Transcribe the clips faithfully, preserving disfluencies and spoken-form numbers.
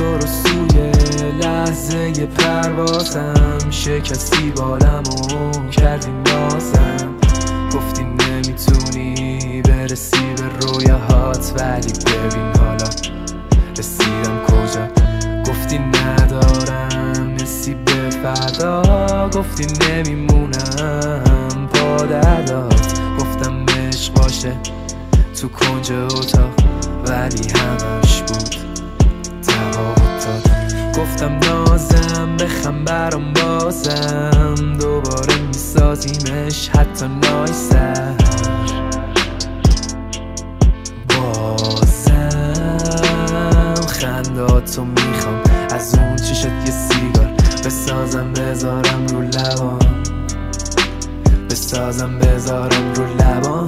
تو رو سوی لحظه پروازم، شکستی بالمو کردی نازم. گفتی نمیتونی برسی به رویاهات، ولی ببین حالا رسیدم کجا. گفتی ندارم حسی به فردا، گفتی نمیمونم پا دردات. گفتم عشق باشه تو کنج اتاق، ولی همش بود تفاوتات. گفتم نازم بخم برام بازم، دوباره میسازیمش حتی نایسر. بازم خنداتو میخوام، از اون چشت یه سیگار بسازم بذارم رو لبام، بسازم بذارم رو لبام.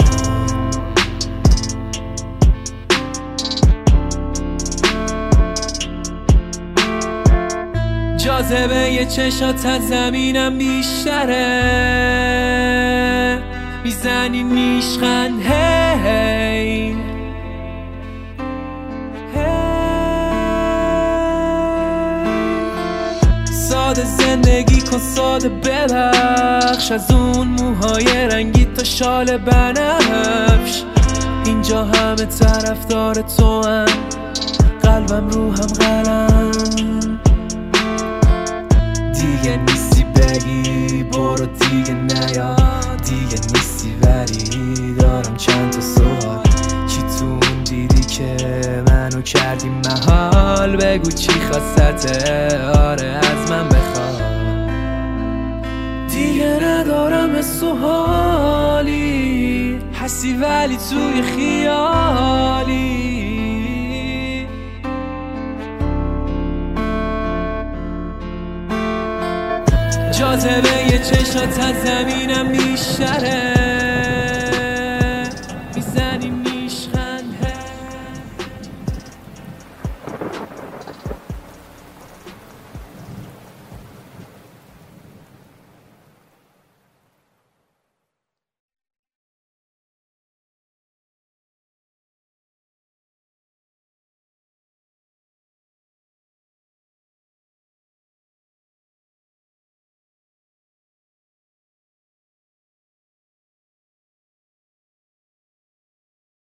جاذبه یه چشات از زمینم بیشتره، میزنی نیشخند هی. ساده زندگی کن، ساده ببخش، از اون موهای رنگی تا شال بنفش. اینجا همه طرفدار تو هم، قلبم رو هم قلم. دیگه نیستی بگی برو دیگه نیا، دیگه نیستی ولی دارم چند تا سوال. چی تو اون دیدی که منو کردی محال؟ بگو چی خواستته، آره از من بخواد. دیگه ندارم حس و حالی، حسی ولی توی خیالی. جاذبه یه چشات از زمینم بیشتره،